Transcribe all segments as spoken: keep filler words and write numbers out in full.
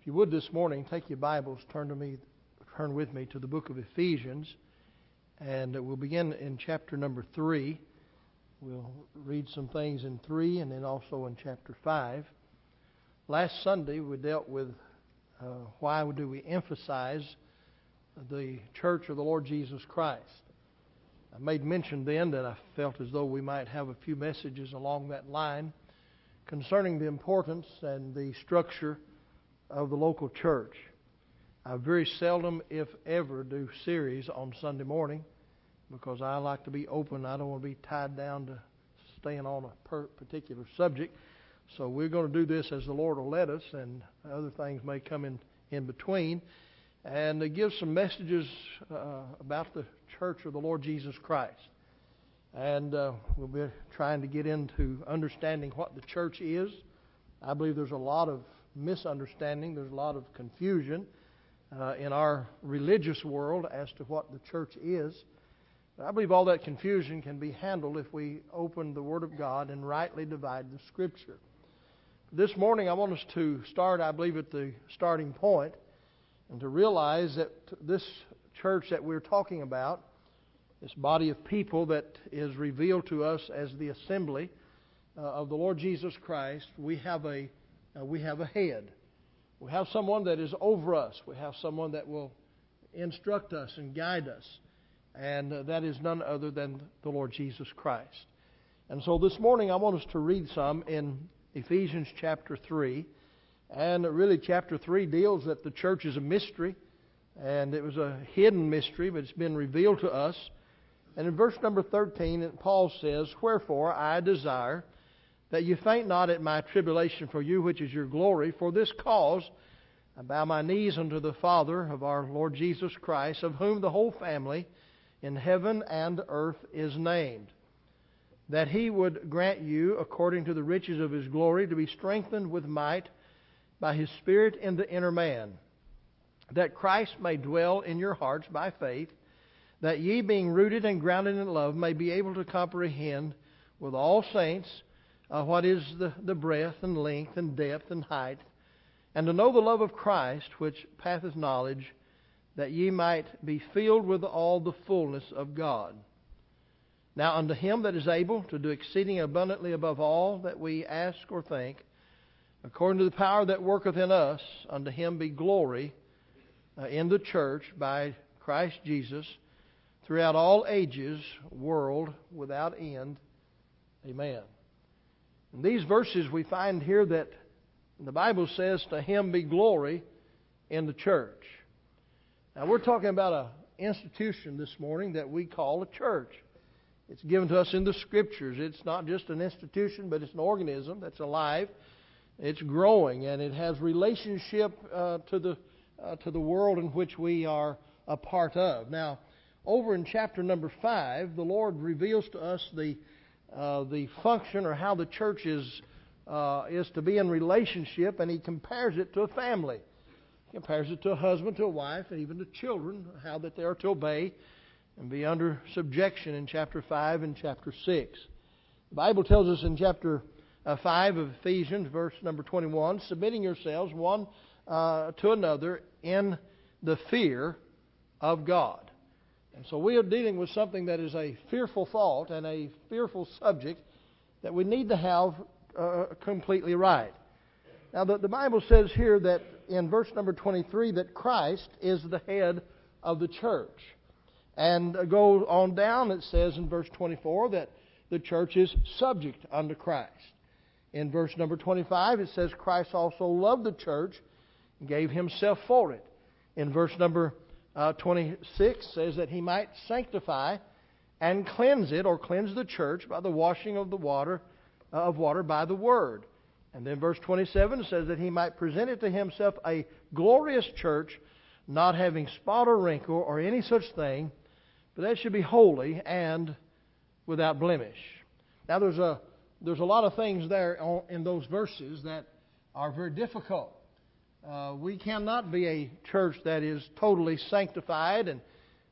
you would this morning, take your Bibles, turn to me, turn with me to the book of Ephesians, and we'll begin in chapter number three. We'll read some things in three and then also in chapter five. Last Sunday we dealt with uh, why do we emphasize the church of the Lord Jesus Christ. I made mention then that I felt as though we might have a few messages along that line concerning the importance and the structure of the local church. I very seldom, if ever, do series on Sunday morning because I like to be open. I don't want to be tied down to staying on a per- particular subject. So we're going to do this as the Lord will let us, and other things may come in, in between. And to give some messages uh, about the church of the Lord Jesus Christ. And uh, we'll be trying to get into understanding what the church is. I believe there's a lot of misunderstanding, there's a lot of confusion uh, in our religious world as to what the church is. But I believe all that confusion can be handled if we open the Word of God and rightly divide the Scripture. This morning I want us to start, I believe, at the starting point, and to realize that this church that we're talking about, this body of people that is revealed to us as the assembly uh, of the Lord Jesus Christ, we have a uh, we have a head. We have someone that is over us. We have someone that will instruct us and guide us. And uh, that is none other than the Lord Jesus Christ. And so this morning I want us to read some in Ephesians chapter three. And really, chapter three deals that the church is a mystery, and it was a hidden mystery, but it's been revealed to us. And in verse number thirteen, Paul says, "Wherefore I desire that you faint not at my tribulation for you, which is your glory. For this cause I bow my knees unto the Father of our Lord Jesus Christ, of whom the whole family in heaven and earth is named, that He would grant you, according to the riches of His glory, to be strengthened with might by His Spirit in the inner man, that Christ may dwell in your hearts by faith, that ye, being rooted and grounded in love, may be able to comprehend with all saints uh, what is the, the breadth and length and depth and height, and to know the love of Christ, which passeth knowledge, that ye might be filled with all the fullness of God. Now unto Him that is able to do exceeding abundantly above all that we ask or think, according to the power that worketh in us, unto Him be glory uh, in the church by Christ Jesus, throughout all ages, world without end. Amen." In these verses we find here that the Bible says, "To Him be glory in the church." Now we're talking about an institution this morning that we call a church. It's given to us in the Scriptures. It's not just an institution, but it's an organism that's alive. It's growing, and it has relationship uh, to the uh, to the world in which we are a part of. Now, over in chapter number five, the Lord reveals to us the uh, the function or how the church is uh, is to be in relationship, and He compares it to a family. He compares it to a husband, to a wife, and even to children, how that they are to obey and be under subjection in chapter five and chapter six. The Bible tells us in chapter Uh, five of Ephesians, verse number twenty-one, "Submitting yourselves one uh, to another in the fear of God." And so we are dealing with something that is a fearful thought and a fearful subject that we need to have uh, completely right. Now the, the Bible says here that in verse number twenty-three that Christ is the head of the church. And uh, go on down, it says in verse twenty-four that the church is subject unto Christ. In verse number twenty-five, it says, "Christ also loved the church and gave Himself for it." In verse number uh, twenty-six, says that He might sanctify and cleanse it, or cleanse the church, by the washing of the water uh, of water by the Word. And then verse twenty-seven says that He might present it to Himself a glorious church, not having spot or wrinkle or any such thing, but that should be holy and without blemish. Now there's a There's a lot of things there in those verses that are very difficult. Uh, we cannot be a church that is totally sanctified and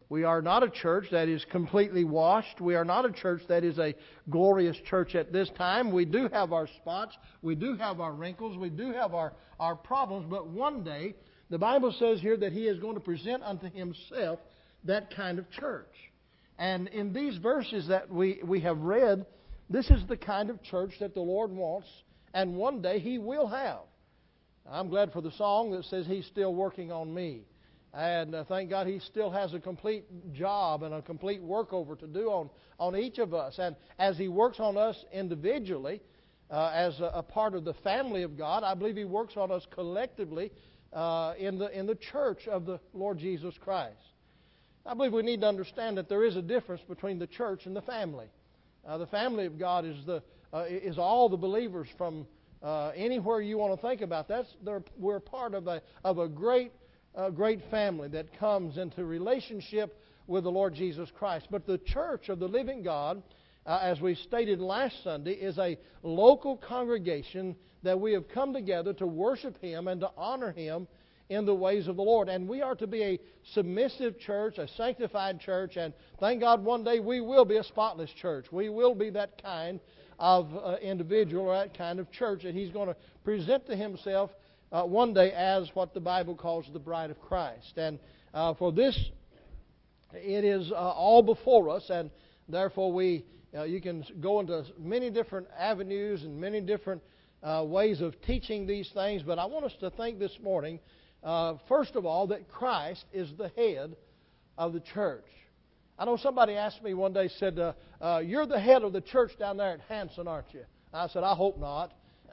We are not a church that is completely washed. We are not a church that is a glorious church at this time. We do have our spots. We do have our wrinkles. We do have our, our problems. But one day, the Bible says here that He is going to present unto Himself that kind of church. And in these verses that we, we have read, this is the kind of church that the Lord wants, and one day He will have. I'm glad for the song that says He's still working on me. And uh, thank God He still has a complete job and a complete workover to do on, on each of us. And as He works on us individually, uh, as a, a part of the family of God, I believe He works on us collectively uh, in the in the church of the Lord Jesus Christ. I believe we need to understand that there is a difference between the church and the family. Uh, the family of God is the uh, is all the believers from uh, anywhere you want to think about. That's we're part of a of a great a great family that comes into relationship with the Lord Jesus Christ. But the church of the living God, uh, as we stated last Sunday, is a local congregation that we have come together to worship Him and to honor Him in the ways of the Lord. And we are to be a submissive church, a sanctified church, and thank God one day we will be a spotless church. We will be that kind of uh, individual or that kind of church that He's going to present to Himself Uh, one day as what the Bible calls the bride of Christ. And uh, for this, it is uh, all before us, and therefore we, uh, you can go into many different avenues and many different uh, ways of teaching these things, but I want us to think this morning, uh, first of all, that Christ is the head of the church. I know somebody asked me one day, said, uh, uh, you're the head of the church down there at Hanson, aren't you? I said, I hope not.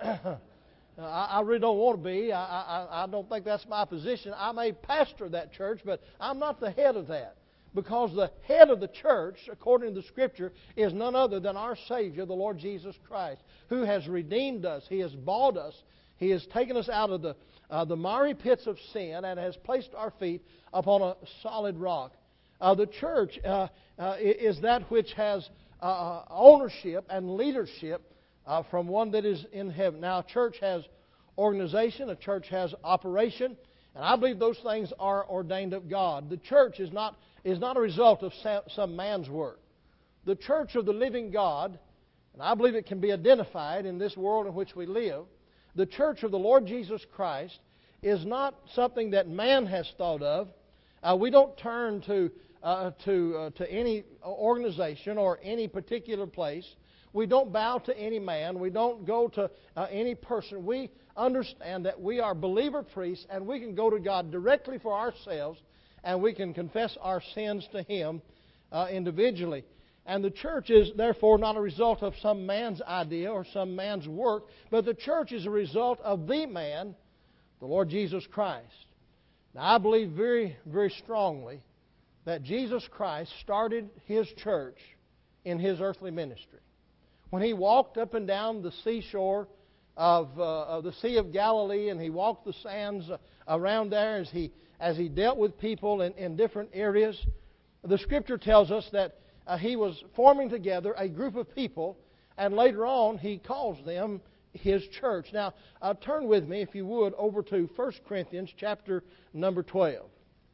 I, I really don't want to be. I, I, I don't think that's my position. I may pastor that church, but I'm not the head of that. Because the head of the church, according to the Scripture, is none other than our Savior, the Lord Jesus Christ, who has redeemed us. He has bought us. He has taken us out of the, uh, the miry pits of sin and has placed our feet upon a solid rock. Uh, the church uh, uh, is that which has uh, ownership and leadership Uh, from one that is in heaven. Now, a church has organization, a church has operation, and I believe those things are ordained of God. The church is not is not a result of some man's work. The church of the living God, and I believe it can be identified in this world in which we live, the church of the Lord Jesus Christ is not something that man has thought of. Uh, we don't turn to uh, to uh, to any organization or any particular place. We don't bow to any man. We don't go to uh, any person. We understand that we are believer priests and we can go to God directly for ourselves and we can confess our sins to Him uh, individually. And the church is therefore not a result of some man's idea or some man's work, but the church is a result of the man, the Lord Jesus Christ. Now, I believe very, very strongly that Jesus Christ started His church in His earthly ministry. When He walked up and down the seashore of, uh, of the Sea of Galilee, and He walked the sands uh, around there as He as He dealt with people in, in different areas, the Scripture tells us that uh, He was forming together a group of people, and later on He calls them His church. Now, uh, turn with me, if you would, over to First Corinthians chapter number twelve.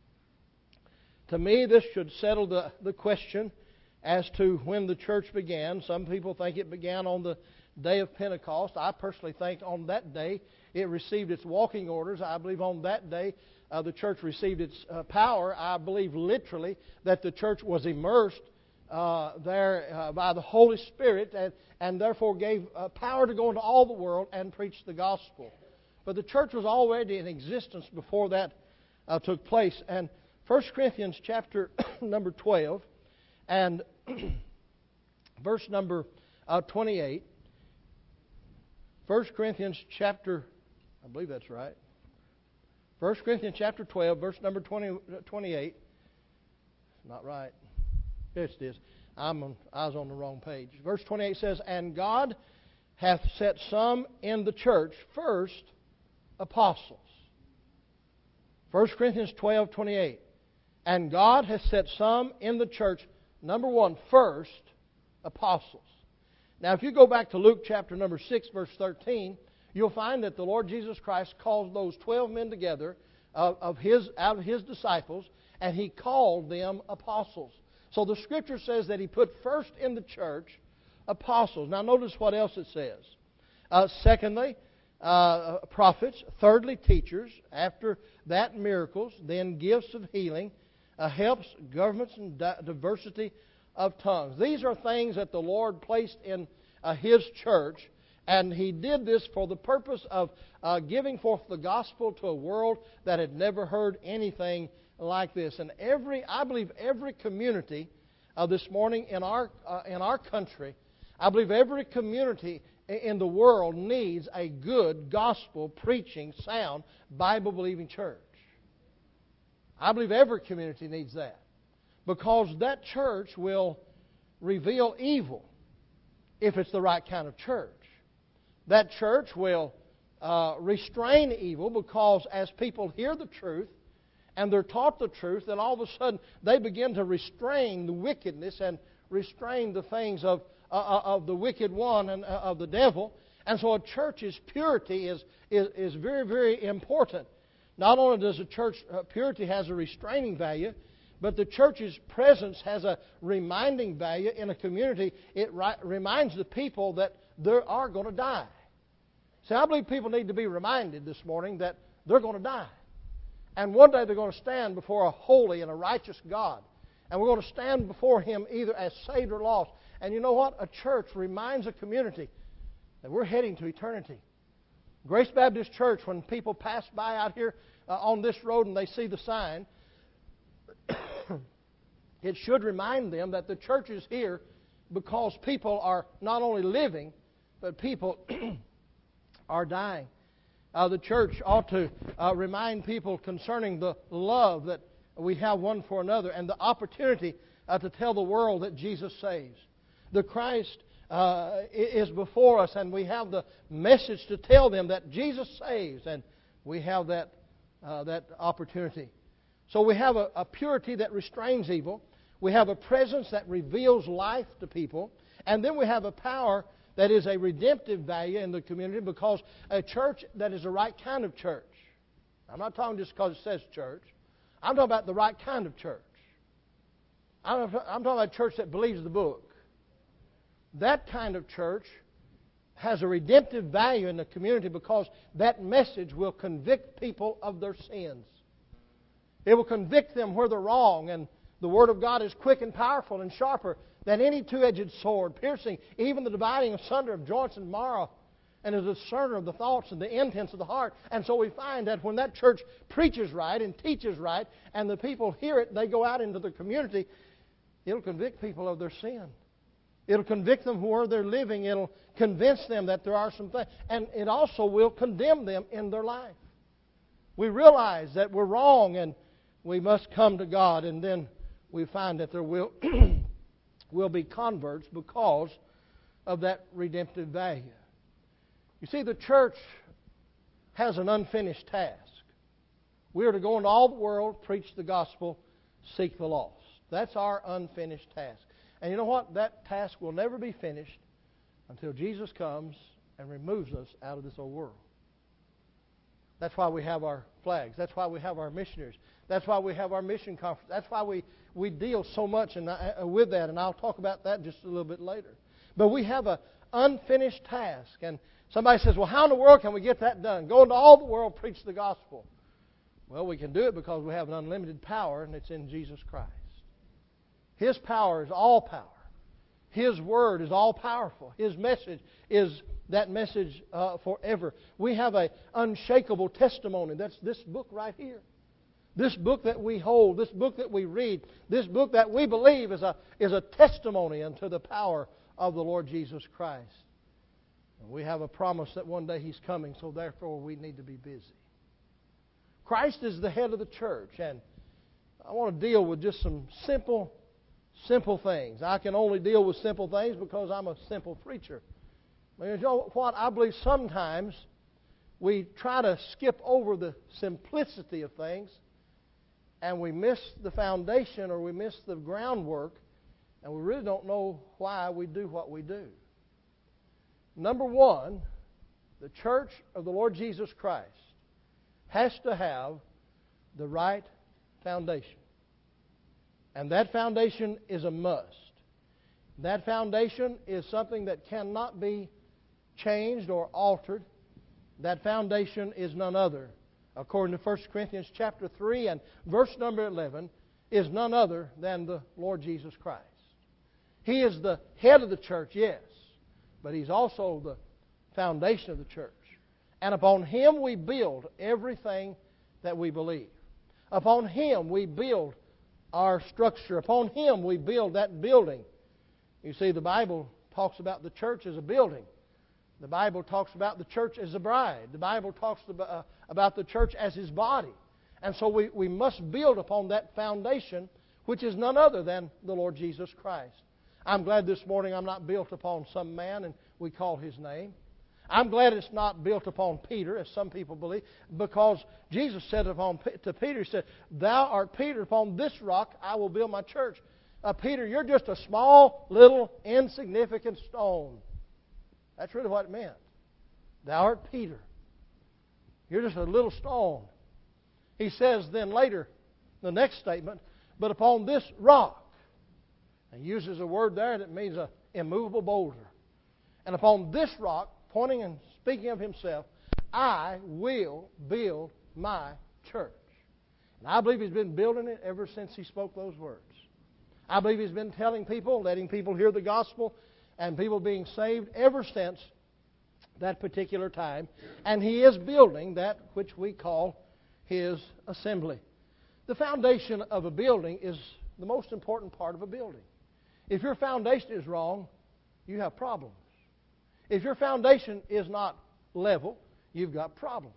To me, this should settle the, the question as to when the church began. Some people think it began on the day of Pentecost. I personally think on that day it received its walking orders. I believe on that day uh, the church received its uh, power. I believe literally that the church was immersed uh, there uh, by the Holy Spirit and, and therefore gave uh, power to go into all the world and preach the gospel. But the church was already in existence before that uh, took place. And First Corinthians chapter number twelve and verse number uh, twenty-eight. First Corinthians chapter, I believe that's right. First Corinthians chapter twelve, verse number twenty, twenty-eight. Not right. Yes, it is. I'm on, I was on the wrong page. Verse twenty-eight says, "And God hath set some in the church, first apostles." First Corinthians twelve, twenty-eight. "And God hath set some in the church," number one, first, apostles. Now, if you go back to Luke chapter number six, verse thirteen, you'll find that the Lord Jesus Christ calls those twelve men together of, of his, out of His disciples, and He called them apostles. So the Scripture says that He put first in the church apostles. Now notice what else it says. Uh, secondly, uh, prophets. Thirdly, teachers. After that, miracles. Then gifts of healing, uh, helps, governments, and di- diversity of tongues. These are things that the Lord placed in uh, His church, and He did this for the purpose of uh, giving forth the gospel to a world that had never heard anything like this. And every, I believe, every community uh, this morning in our uh, in our country, I believe every community in the world needs a good gospel preaching, sound, Bible believing church. I believe every community needs that, because that church will reveal evil if it's the right kind of church. That church will uh, restrain evil, because as people hear the truth and they're taught the truth, then all of a sudden they begin to restrain the wickedness and restrain the things of, uh, of the wicked one and uh, of the devil. And so a church's purity is, is, is very, very important. Not only does a church uh, purity has a restraining value, but the church's presence has a reminding value in a community. It ri- reminds the people that they are going to die. See, I believe people need to be reminded this morning that they're going to die. And one day they're going to stand before a holy and a righteous God. And we're going to stand before Him either as saved or lost. And you know what? A church reminds a community that we're heading to eternity. Grace Baptist Church, when people pass by out here uh, on this road and they see the sign, it should remind them that the church is here because people are not only living, but people are dying. Uh, the church ought to uh, remind people concerning the love that we have one for another and the opportunity uh, to tell the world that Jesus saves. The Christ uh, is before us, and we have the message to tell them that Jesus saves, and we have that uh, that opportunity. So we have a, a purity that restrains evil. We have a presence that reveals life to people, and then we have a power that is a redemptive value in the community, because a church that is the right kind of church. I'm not talking just because it says church. I'm talking about the right kind of church. I'm talking about a church that believes the book. That kind of church has a redemptive value in the community, because that message will convict people of their sins. It will convict them where they're wrong, and the Word of God is quick and powerful and sharper than any two-edged sword, piercing even the dividing asunder of joints and marrow, and is a discerner of the thoughts and the intents of the heart. And so we find that when that church preaches right and teaches right, and the people hear it, they go out into the community, it'll convict people of their sin. It'll convict them where they're living. It'll convince them that there are some things. And it also will condemn them in their life. We realize that we're wrong and we must come to God, and then we find that there will will be converts because of that redemptive value. You see, the church has an unfinished task. We are to go into all the world, preach the gospel, seek the lost. That's our unfinished task. And you know what? That task will never be finished until Jesus comes and removes us out of this old world. That's why we have our flags. That's why we have our missionaries. That's why we have our mission conference. That's why we, we deal so much and uh, with that, and I'll talk about that just a little bit later. But we have an unfinished task. And somebody says, well, how in the world can we get that done? Go into all the world, preach the gospel. Well, we can do it because we have an unlimited power, and it's in Jesus Christ. His power is all power. His Word is all powerful. His message is that message uh, forever. We have an unshakable testimony. That's this book right here. This book that we hold, this book that we read, this book that we believe is a, is a testimony unto the power of the Lord Jesus Christ. And we have a promise that one day He's coming, so therefore we need to be busy. Christ is the head of the church, and I want to deal with just some simple Simple things. I can only deal with simple things because I'm a simple preacher. You know what? I believe sometimes we try to skip over the simplicity of things, and we miss the foundation, or we miss the groundwork, and we really don't know why we do what we do. Number one, the church of the Lord Jesus Christ has to have the right foundation. And that foundation is a must. That foundation is something that cannot be changed or altered. That foundation is none other, according to First Corinthians chapter three and verse number eleven, is none other than the Lord Jesus Christ. He is the head of the church, yes, but He's also the foundation of the church. And upon Him we build everything that we believe. Upon Him we build our structure. Upon Him we build that building. You see, the Bible talks about the church as a building. The Bible talks about the church as a bride. The Bible talks about the church as His body. And so we, we must build upon that foundation, which is none other than the Lord Jesus Christ. I'm glad this morning I'm not built upon some man and we call his name. I'm glad it's not built upon Peter, as some people believe, because Jesus said upon, to Peter, He said, "Thou art Peter, upon this rock I will build my church." Uh, Peter, you're just a small, little, insignificant stone. That's really what it meant. Thou art Peter. You're just a little stone. He says then later, the next statement, "But upon this rock," and uses a word there that means an immovable boulder. "And upon this rock," pointing and speaking of Himself, "I will build my church." And I believe He's been building it ever since He spoke those words. I believe He's been telling people, letting people hear the gospel, and people being saved ever since that particular time. And He is building that which we call His assembly. The foundation of a building is the most important part of a building. If your foundation is wrong, you have problems. If your foundation is not level, you've got problems.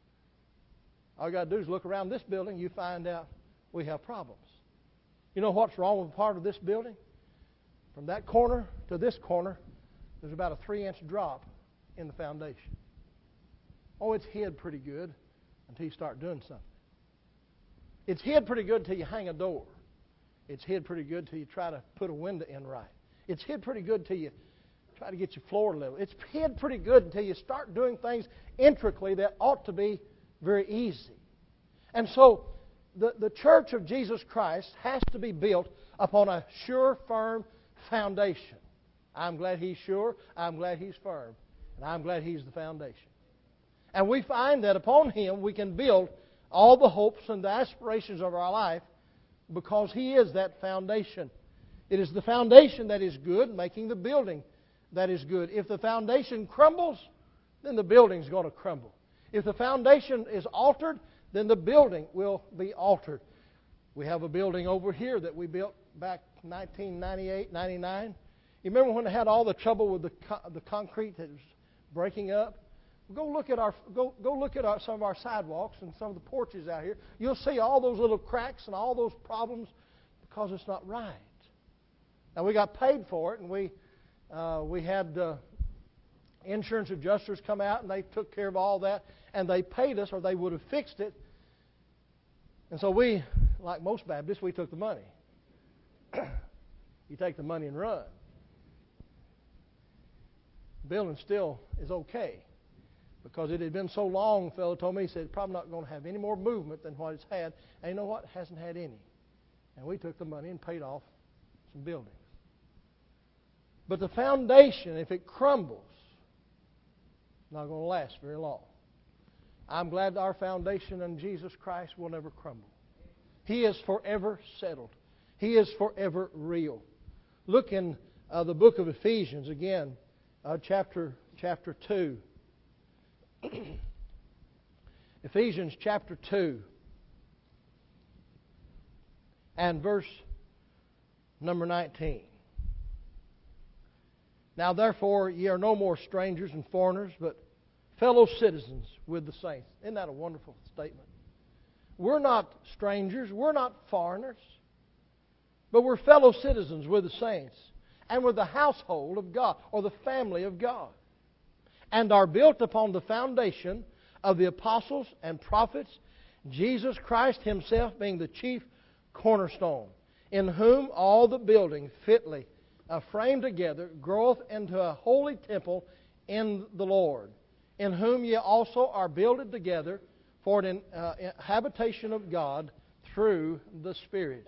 All you got to do is look around this building, you find out we have problems. You know what's wrong with part of this building? From that corner to this corner, there's about a three-inch drop in the foundation. Oh, it's hid pretty good until you start doing something. It's hid pretty good until you hang a door. It's hid pretty good until you try to put a window in right. It's hid pretty good until you try to get your floor level. It's hid pretty good until you start doing things intricately that ought to be very easy. And so the, the church of Jesus Christ has to be built upon a sure, firm foundation. I'm glad He's sure. I'm glad He's firm. And I'm glad He's the foundation. And we find that upon Him we can build all the hopes and the aspirations of our life because He is that foundation. It is the foundation that is good, making the building that is good. If the foundation crumbles, then the building's going to crumble. If the foundation is altered, then the building will be altered. We have a building over here that we built back nineteen ninety-eight, ninety-nine. You remember when they had all the trouble with the co- the concrete that was breaking up? Go look at our go go look at our, some of our sidewalks and some of the porches out here. You'll see all those little cracks and all those problems because it's not right. Now we got paid for it, and we uh, we had uh, insurance adjusters come out and they took care of all that, and they paid us, or they would have fixed it. And so we, like most Baptists, we took the money. You take the money and run. The building still is okay. Because it had been so long, the fellow told me, he said, it's probably not going to have any more movement than what it's had. And you know what? It hasn't had any. And we took the money and paid off some buildings. But the foundation, if it crumbles, it's not going to last very long. I'm glad that our foundation in Jesus Christ will never crumble. He is forever settled. He is forever real. Look in uh, the book of Ephesians again, uh, chapter chapter two. Ephesians chapter two and verse number nineteen. Now therefore ye are no more strangers and foreigners, but fellow citizens with the saints. Isn't that a wonderful statement? We're not strangers, we're not foreigners, but we're fellow citizens with the saints and with the household of God, or the family of God, and are built upon the foundation of the apostles and prophets, Jesus Christ Himself being the chief cornerstone, in whom all the building fitly uh, framed together groweth into a holy temple in the Lord, in whom ye also are builded together for an uh, habitation of God through the Spirit. So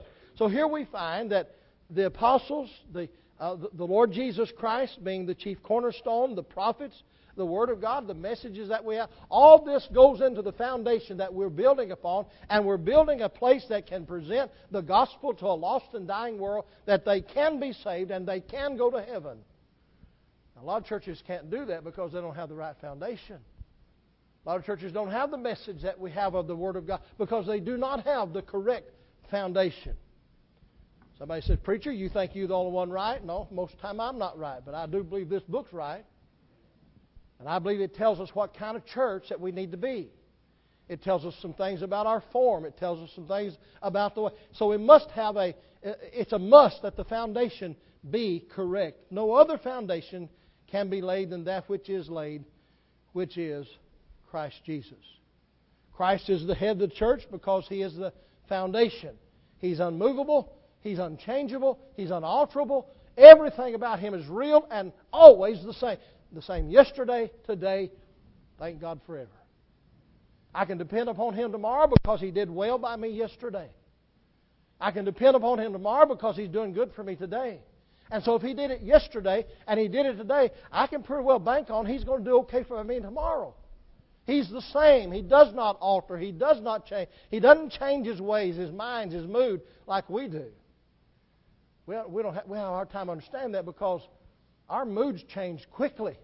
So here we find that the apostles, the, uh, the, the Lord Jesus Christ being the chief cornerstone, the prophets, the Word of God, the messages that we have, all this goes into the foundation that we're building upon, and we're building a place that can present the gospel to a lost and dying world, that they can be saved and they can go to heaven. A lot of churches can't do that because they don't have the right foundation. A lot of churches don't have the message that we have of the Word of God because they do not have the correct foundation. Somebody says, "Preacher, you think you're the only one right?" No, most of the time I'm not right, but I do believe this book's right. And I believe it tells us what kind of church that we need to be. It tells us some things about our form. It tells us some things about the way. So we must have a, it's a must that the foundation be correct. No other foundation can be laid than that which is laid, which is Christ Jesus. Christ is the head of the church because He is the foundation. He's unmovable. He's unchangeable. He's unalterable. Everything about Him is real and always the same. The same yesterday, today, thank God forever. I can depend upon Him tomorrow because He did well by me yesterday. I can depend upon Him tomorrow because He's doing good for me today. And so if He did it yesterday and He did it today, I can pretty well bank on He's going to do okay for me tomorrow. He's the same. He does not alter. He does not change. He doesn't change His ways, His mind, His mood like we do. We we don't have, we have a hard time understanding that because our moods change quickly.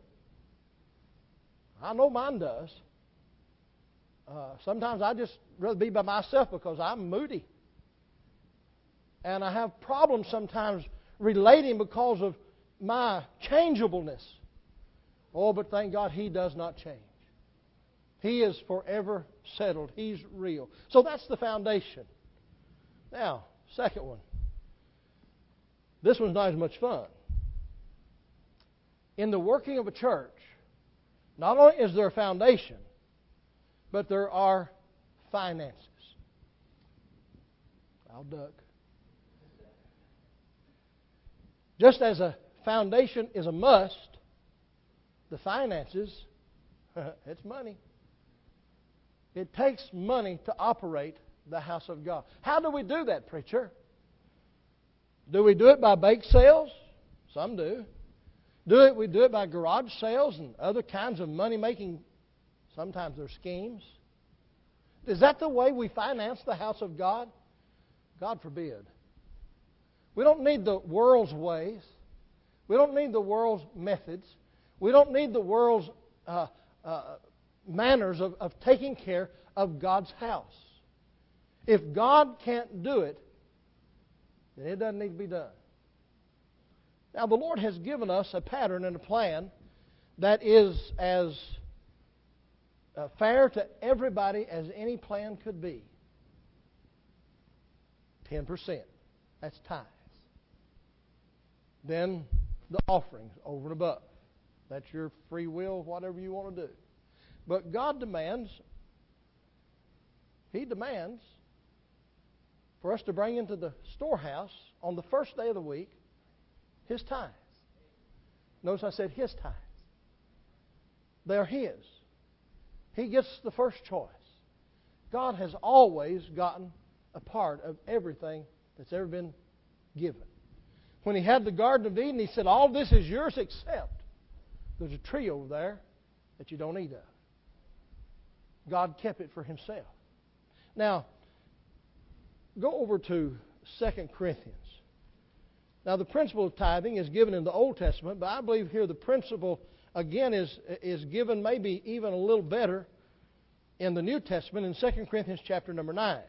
I know mine does. Uh, sometimes I just rather be by myself because I'm moody. And I have problems sometimes relating because of my changeableness. Oh, but thank God He does not change. He is forever settled. He's real. So that's the foundation. Now, second one. This one's not as much fun. In the working of a church, not only is there a foundation, but there are finances. I'll duck. Just as a foundation is a must, the finances, it's money. It takes money to operate the house of God. How do we do that, preacher? Do we do it by bake sales? Some do. Do it, we do it by garage sales and other kinds of money-making, sometimes they're schemes. Is that the way we finance the house of God? God forbid. We don't need the world's ways. We don't need the world's methods. We don't need the world's uh, uh, manners of, of taking care of God's house. If God can't do it, then it doesn't need to be done. Now, the Lord has given us a pattern and a plan that is as uh, fair to everybody as any plan could be. ten percent. That's tithes. Then the offerings over and above. That's your free will, whatever you want to do. But God demands, He demands for us to bring into the storehouse on the first day of the week His tithes. Notice I said His tithes. They're His. He gets the first choice. God has always gotten a part of everything that's ever been given. When He had the Garden of Eden, He said, all this is yours except there's a tree over there that you don't eat of. God kept it for Himself. Now, go over to Second Corinthians. Now, the principle of tithing is given in the Old Testament, but I believe here the principle, again, is, is given maybe even a little better in the New Testament in Second Corinthians chapter number nine.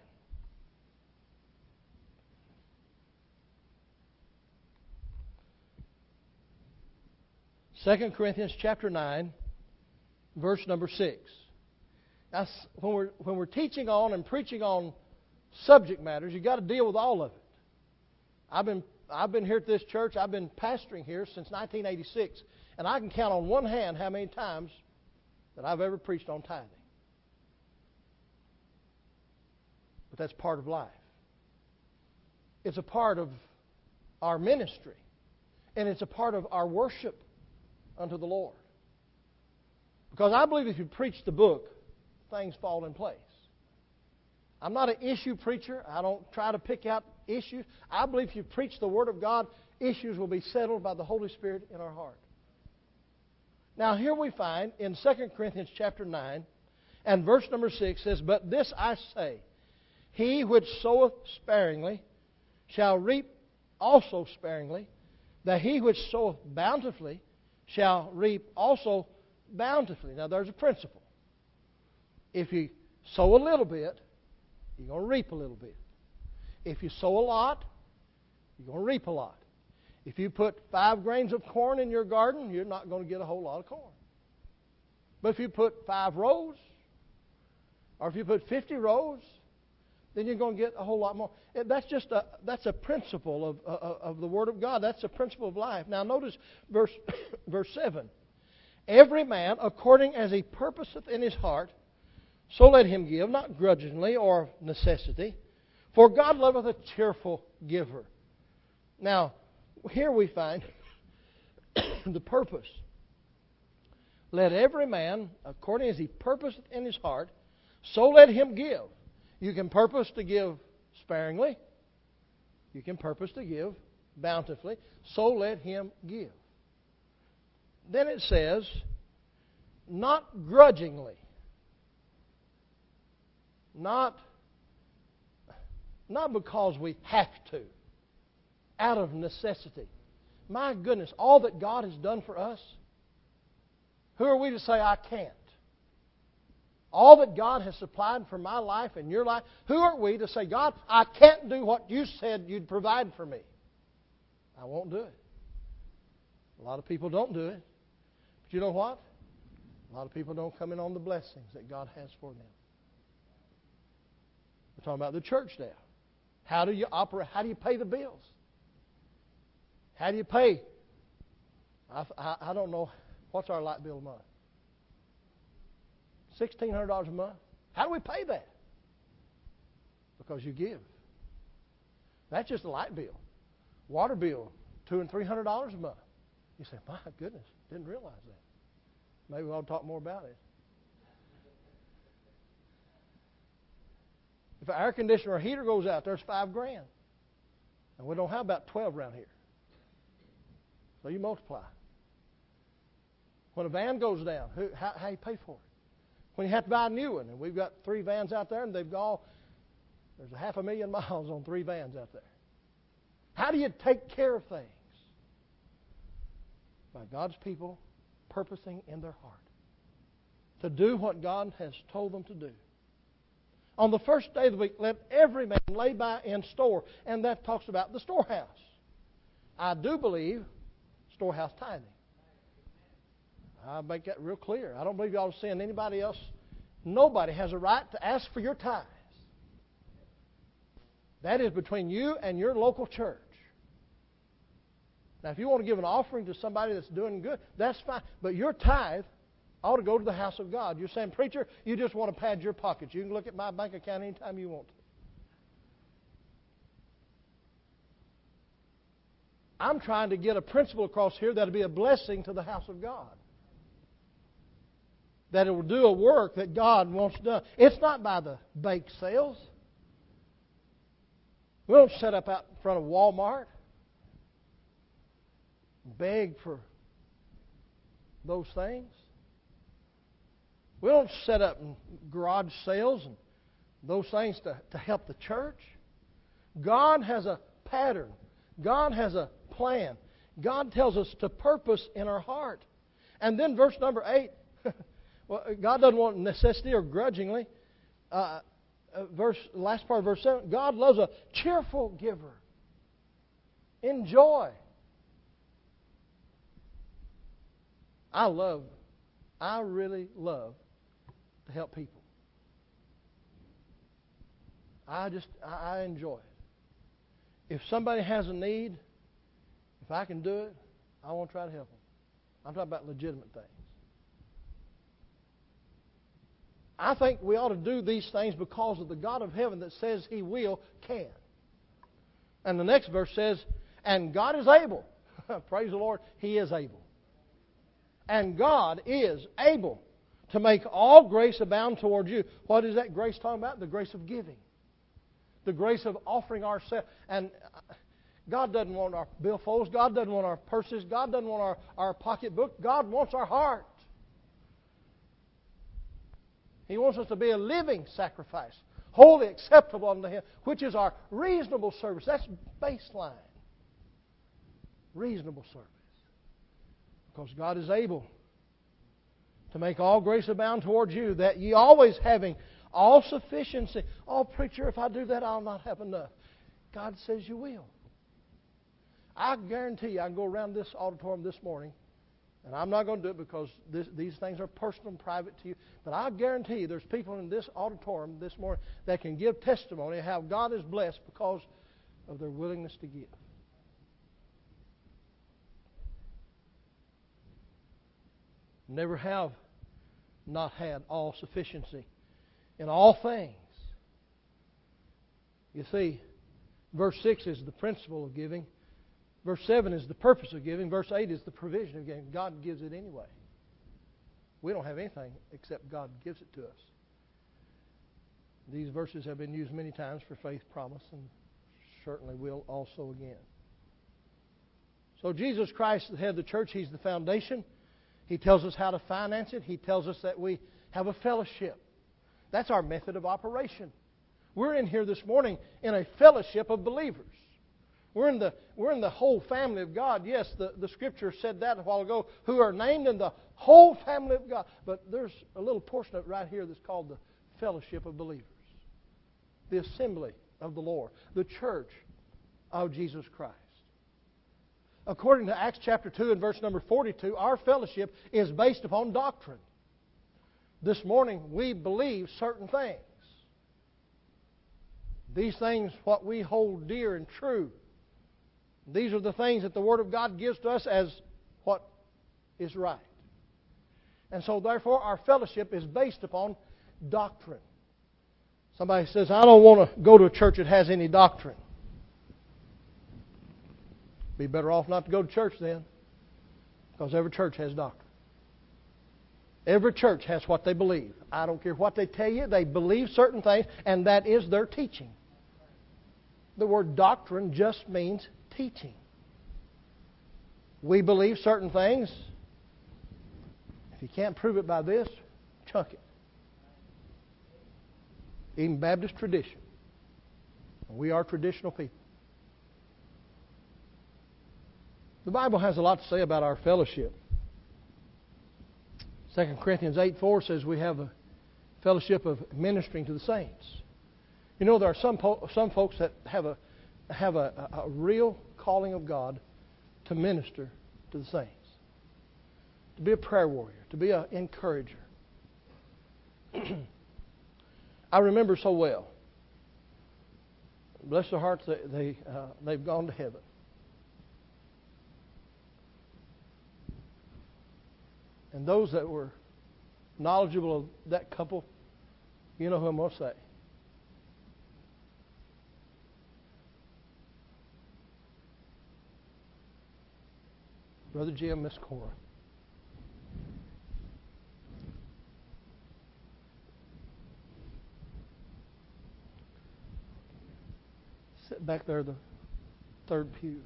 Second Corinthians chapter nine, verse number six. Now, when we're, when we're teaching on and preaching on subject matters, you've got to deal with all of it. I've been I've been here at this church. I've been pastoring here since nineteen eighty-six, and I can count on one hand how many times that I've ever preached on tithing. But that's part of life. It's a part of our ministry, and it's a part of our worship unto the Lord. Because I believe if you preach the book, things fall in place. I'm not an issue preacher. I don't try to pick out issues. I believe if you preach the Word of God, issues will be settled by the Holy Spirit in our heart. Now here we find in Second Corinthians chapter nine and verse number six says, "But this I say, he which soweth sparingly shall reap also sparingly, that he which soweth bountifully shall reap also bountifully." Now there's a principle. If you sow a little bit, you're going to reap a little bit. If you sow a lot, you're going to reap a lot. If you put five grains of corn in your garden, you're not going to get a whole lot of corn. But if you put five rows, or if you put fifty rows, then you're going to get a whole lot more. That's just a that's a principle of of, of the Word of God. That's a principle of life. Now notice verse verse seven. "Every man according as he purposeth in his heart, so let him give, not grudgingly or of necessity. For God loveth a cheerful giver." Now, here we find the purpose. "Let every man, according as he purposeth in his heart, so let him give." You can purpose to give sparingly. You can purpose to give bountifully. So let him give. Then it says, not grudgingly. Not, not because we have to. Out of necessity. My goodness, all that God has done for us, who are we to say I can't? All that God has supplied for my life and your life, who are we to say, God, I can't do what you said you'd provide for me? I won't do it. A lot of people don't do it. But you know what? A lot of people don't come in on the blessings that God has for them. We're talking about the church now. How do you operate? How do you pay the bills? How do you pay? I, I, I don't know. What's our light bill a month? sixteen hundred dollars a month. How do we pay that? Because you give. That's just a light bill. Water bill, two and three hundred dollars a month. You say, my goodness, didn't realize that. Maybe I'll talk more about it. If an air conditioner or heater goes out, there's five grand. And we don't have about twelve around here. So you multiply. When a van goes down, who, how, how you pay for it? When you have to buy a new one, and we've got three vans out there, and they've all, there's a half a million miles on three vans out there. How do you take care of things? By God's people purposing in their heart to do what God has told them to do. On the first day of the week, let every man lay by in store, and that talks about the storehouse. I do believe storehouse tithing. I make that real clear. I don't believe you ought to send anybody else. Nobody has a right to ask for your tithes. That is between you and your local church. Now, if you want to give an offering to somebody that's doing good, that's fine. But your tithe ought to go to the house of God. You're saying, preacher, you just want to pad your pockets. You can look at my bank account anytime you want to. I'm trying to get a principle across here that will be a blessing to the house of God. That it will do a work that God wants done. It's not by the bake sales. We don't set up out in front of Walmart and beg for those things. We don't set up in garage sales and those things to, to help the church. God has a pattern. God has a plan. God tells us to purpose in our heart. And then verse number eight, well, God doesn't want necessity or grudgingly. Uh, uh, verse last part of verse seven, God loves a cheerful giver. Enjoy. I love, I really love to help people. I just, I, I enjoy it. If somebody has a need, if I can do it, I want to try to help them. I'm talking about legitimate things. I think we ought to do these things because of the God of heaven that says He will, can. And the next verse says, and God is able. Praise the Lord, He is able. And God is able to make all grace abound toward you. What is that grace talking about? The grace of giving. The grace of offering ourselves. And God doesn't want our billfolds. God doesn't want our purses. God doesn't want our, our pocketbook. God wants our heart. He wants us to be a living sacrifice, wholly acceptable unto Him, which is our reasonable service. That's baseline. Reasonable service. Because God is able to make all grace abound towards you, that ye always having all sufficiency. Oh, preacher, if I do that, I'll not have enough. God says you will. I guarantee you, I can go around this auditorium this morning, and I'm not going to do it because this, these things are personal and private to you, but I guarantee you there's people in this auditorium this morning that can give testimony of how God is blessed because of their willingness to give. Never have not had all sufficiency in all things. You see, verse six is the principle of giving. Verse seven is the purpose of giving. Verse eight is the provision of giving. God gives it anyway. We don't have anything except God gives it to us. These verses have been used many times for faith promise and certainly will also again. So Jesus Christ, the head of the church, He's the foundation. He tells us how to finance it. He tells us that we have a fellowship. That's our method of operation. We're in here this morning in a fellowship of believers. We're in the, we're in the whole family of God. Yes, the, the Scripture said that a while ago, who are named in the whole family of God. But there's a little portion of it right here that's called the fellowship of believers. The assembly of the Lord. The church of Jesus Christ. According to Acts chapter two and verse number forty-two, our fellowship is based upon doctrine. This morning we believe certain things. These things, what we hold dear and true. These are the things that the Word of God gives to us as what is right. And so therefore our fellowship is based upon doctrine. Somebody says, I don't want to go to a church that has any doctrine. Be better off not to go to church then. Because every church has doctrine. Every church has what they believe. I don't care what they tell you. They believe certain things, and that is their teaching. The word doctrine just means teaching. We believe certain things. If you can't prove it by this, chunk it. Even Baptist tradition. We are traditional people. The Bible has a lot to say about our fellowship. Second Corinthians eight four says we have a fellowship of ministering to the saints. You know, there are some po- some folks that have a have a, a, a real calling of God to minister to the saints, to be a prayer warrior, to be an encourager. I remember so well. Bless their hearts, they, they uh, they've gone to heaven. And those that were knowledgeable of that couple, you know who I'm going to say. Brother Jim, Miss Cora. Sit back there, the third pew.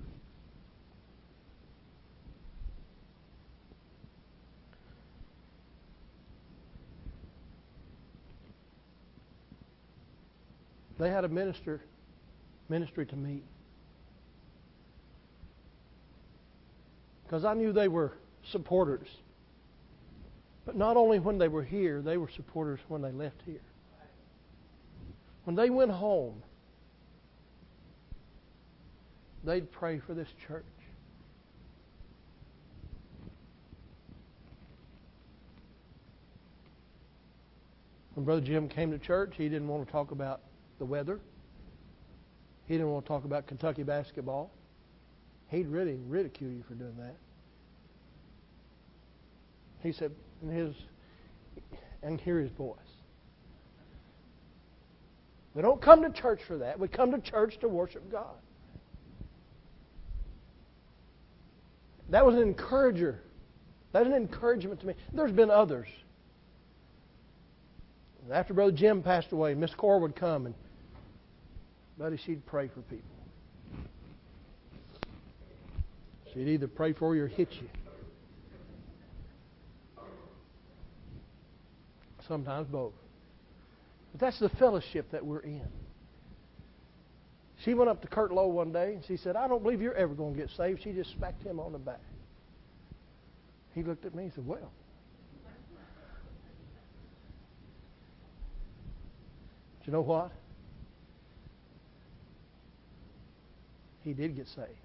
They had a minister, ministry to me. Because I knew they were supporters. But not only when they were here, they were supporters when they left here. When they went home, they'd pray for this church. When Brother Jim came to church, he didn't want to talk about the weather. He didn't want to talk about Kentucky basketball. He'd really ridicule you for doing that. He said, and his, and hear his voice. We don't come to church for that. We come to church to worship God. That was an encourager. That was an encouragement to me. There's been others. After Brother Jim passed away, Miss Cora would come and Buddy, she'd pray for people. She'd either pray for you or hit you. Sometimes both. But that's the fellowship that we're in. She went up to Kurt Lowe one day and she said, I don't believe you're ever going to get saved. She just smacked him on the back. He looked at me and said, well. But you know what? He did get saved.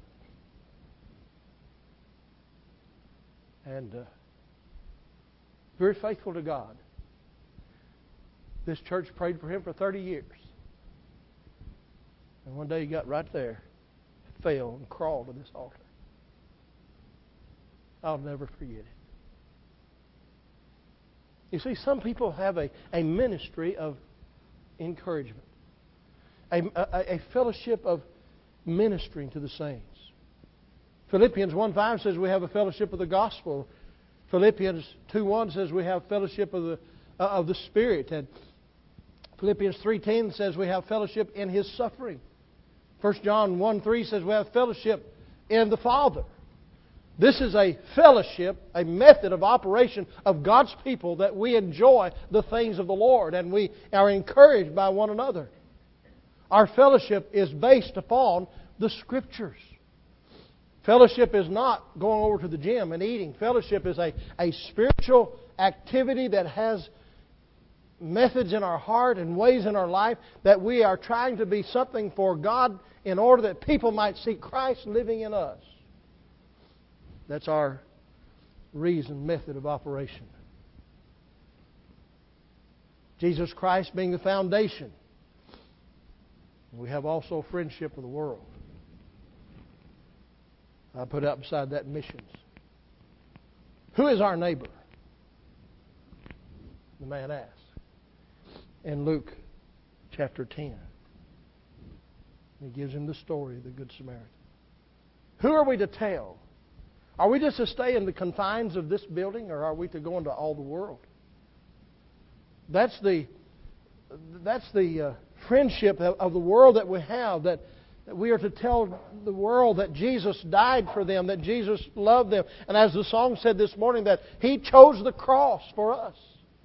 And uh, very faithful to God. This church prayed for him for thirty years. And one day he got right there, fell, and crawled to this altar. I'll never forget it. You see, some people have a, a ministry of encouragement, a, a, a fellowship of ministering to the saints. Philippians one five says we have a fellowship of the gospel. Philippians two one says we have fellowship of the uh, of the Spirit. And Philippians three ten says we have fellowship in His suffering. First John one three says we have fellowship in the Father. This is a fellowship, a method of operation of God's people that we enjoy the things of the Lord and we are encouraged by one another. Our fellowship is based upon the Scriptures. Fellowship is not going over to the gym and eating. Fellowship is a, a spiritual activity that has methods in our heart and ways in our life that we are trying to be something for God in order that people might see Christ living in us. That's our reason, method of operation. Jesus Christ being the foundation. We have also friendship with the world. I put out beside that missions. Who is our neighbor? The man asked. In Luke chapter ten. He gives him the story of the Good Samaritan. Who are we to tell? Are we just to stay in the confines of this building, or are we to go into all the world? That's the that's the uh, friendship of, of the world that we have, that, that we are to tell the world that Jesus died for them, that Jesus loved them. And as the song said this morning, that He chose the cross for us.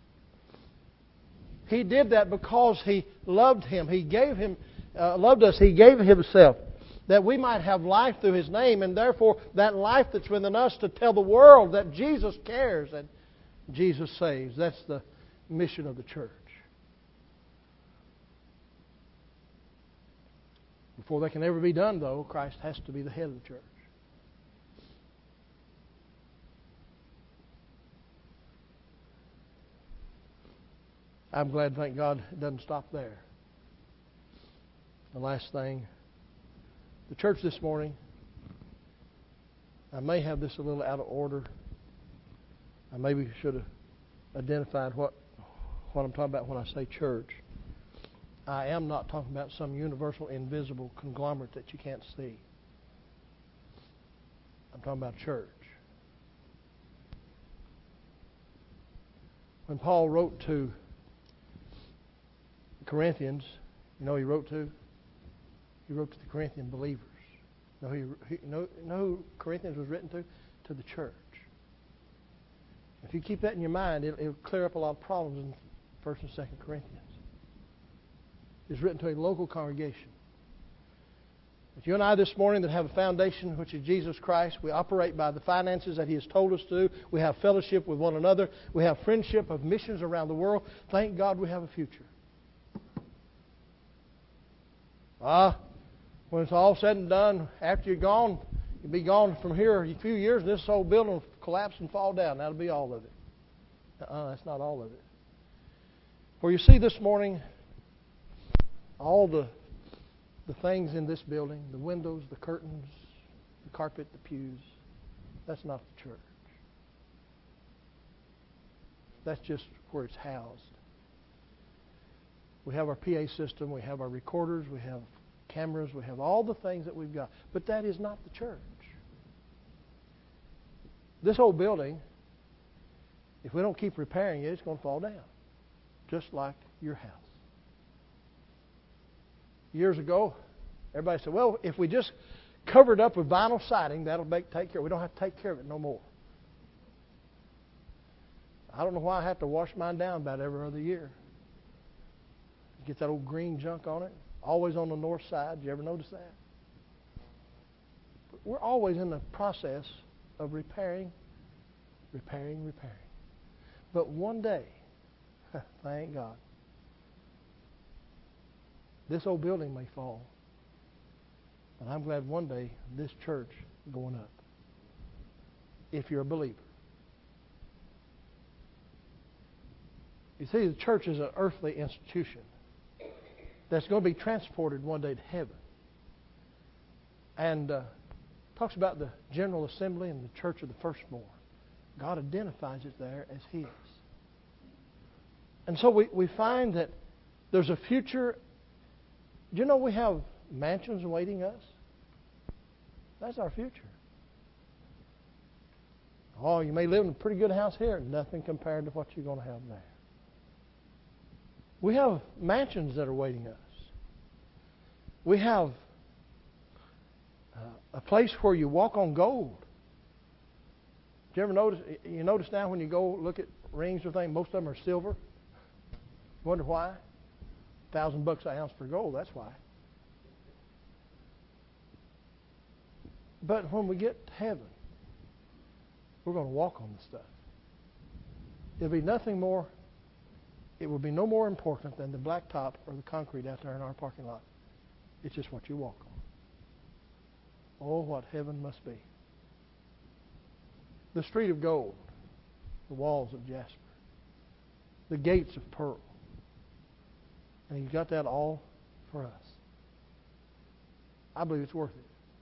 He did that because He loved Him. He gave Him, uh, loved us. He gave Himself that we might have life through His name, and therefore that life that's within us to tell the world that Jesus cares and Jesus saves. That's the mission of the church. Before that can ever be done, though, Christ has to be the head of the church. I'm glad, thank God, it doesn't stop there. The last thing, the church this morning, I may have this a little out of order. I maybe should have identified what, what I'm talking about when I say church. I am not talking about some universal, invisible conglomerate that you can't see. I'm talking about church. When Paul wrote to the Corinthians, you know who he wrote to? He wrote to the Corinthian believers. You know who, he, you know, you know who Corinthians was written to? To the church. If you keep that in your mind, it'll, it'll clear up a lot of problems in First and Second Corinthians. It's written to a local congregation. But you and I this morning that have a foundation, which is Jesus Christ, we operate by the finances that He has told us to. We have fellowship with one another. We have friendship of missions around the world. Thank God we have a future. Ah, when it's all said and done, after you're gone, you'll be gone from here a few years, and this whole building will collapse and fall down. That'll be all of it. Uh-uh, that's not all of it. For you see this morning, all the the things in this building, the windows, the curtains, the carpet, the pews, that's not the church. That's just where it's housed. We have our P A system, we have our recorders, we have cameras, we have all the things that we've got. But that is not the church. This whole building, if we don't keep repairing it, it's going to fall down. Just like your house. Years ago, everybody said, well, if we just cover it up with vinyl siding, that'll make, take care. We don't have to take care of it no more. I don't know why I have to wash mine down about every other year. Get that old green junk on it. Always on the north side. Did you ever notice that? We're always in the process of repairing, repairing, repairing. But one day, thank God, this old building may fall. But I'm glad one day this church is going up. If you're a believer. You see, the church is an earthly institution that's going to be transported one day to heaven. And uh, talks about the General Assembly and the Church of the Firstborn. God identifies it there as His. And so we, we find that there's a future. Do you know we have mansions awaiting us? That's our future. Oh, you may live in a pretty good house here. Nothing compared to what you're going to have there. We have mansions that are waiting us. We have uh, a place where you walk on gold. Do you ever notice? You notice now when you go look at rings or things, most of them are silver. Wonder why? A thousand bucks an ounce for gold. That's why. But when we get to heaven, we're going to walk on the stuff. It'll be nothing more. It will be no more important than the blacktop or the concrete out there in our parking lot. It's just what you walk on. Oh, what heaven must be. The street of gold, the walls of jasper, the gates of pearl. And He's got that all for us. I believe it's worth it.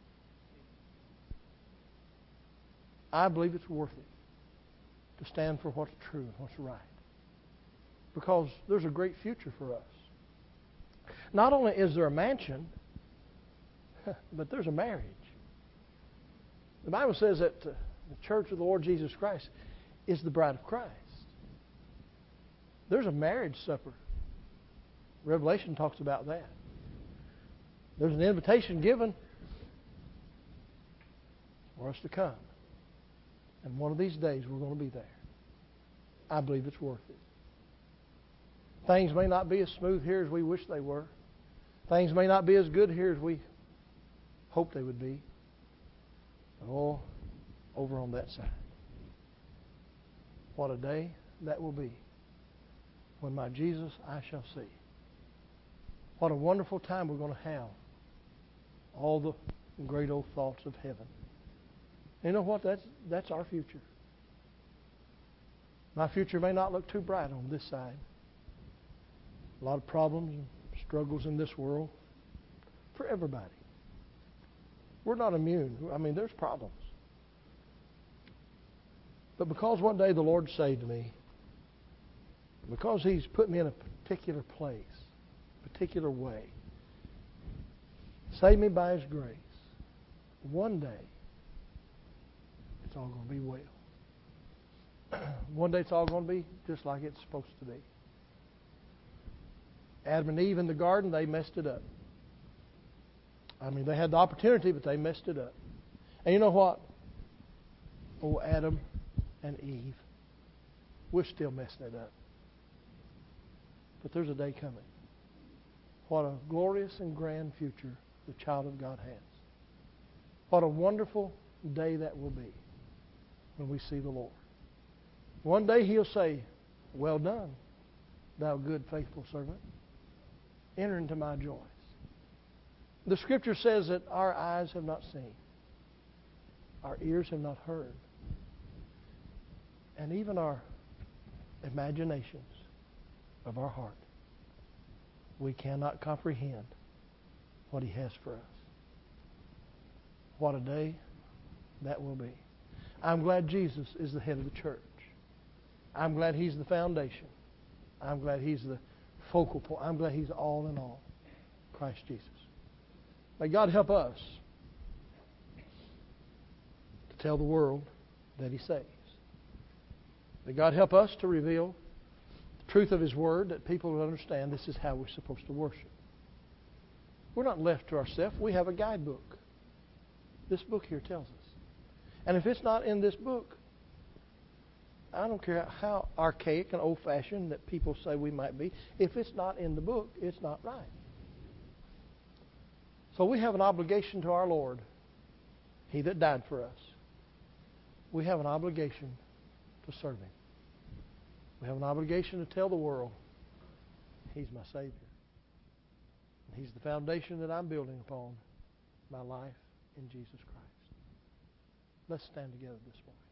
I believe it's worth it to stand for what's true and what's right. Because there's a great future for us. Not only is there a mansion, but there's a marriage. The Bible says that uh, the church of the Lord Jesus Christ is the bride of Christ. There's a marriage supper. Revelation talks about that. There's an invitation given for us to come. And one of these days we're going to be there. I believe it's worth it. Things may not be as smooth here as we wish they were. Things may not be as good here as we hoped they would be. But oh, over on that side. What a day that will be when my Jesus I shall see. What a wonderful time we're going to have. All the great old thoughts of heaven. You know what? That's, that's our future. My future may not look too bright on this side. A lot of problems and struggles in this world for everybody. We're not immune. I mean, there's problems. But because one day the Lord saved me, because He's put me in a particular place, particular way, saved me by His grace, one day it's all going to be well. One day it's all going to be just like it's supposed to be. Adam and Eve in the garden, they messed it up. I mean, they had the opportunity, but they messed it up. And you know what? Oh, Adam and Eve, we're still messing it up. But there's a day coming. What a glorious and grand future the child of God has. What a wonderful day that will be when we see the Lord. One day He'll say, "Well done, thou good, faithful servant. Enter into my joys." The Scripture says that our eyes have not seen, our ears have not heard, and even our imaginations of our heart, we cannot comprehend what He has for us. What a day that will be. I'm glad Jesus is the head of the church. I'm glad He's the foundation. I'm glad He's the focal point. I'm glad He's all in all. Christ Jesus. May God help us to tell the world that He saves. May God help us to reveal the truth of His Word, that people will understand this is how we're supposed to worship. We're not left to ourselves. We have a guidebook. This book here tells us. And if it's not in this book, I don't care how archaic and old-fashioned that people say we might be. If it's not in the book, it's not right. So we have an obligation to our Lord, He that died for us. We have an obligation to serve Him. We have an obligation to tell the world, He's my Savior. He's the foundation that I'm building upon my life in Jesus Christ. Let's stand together this morning.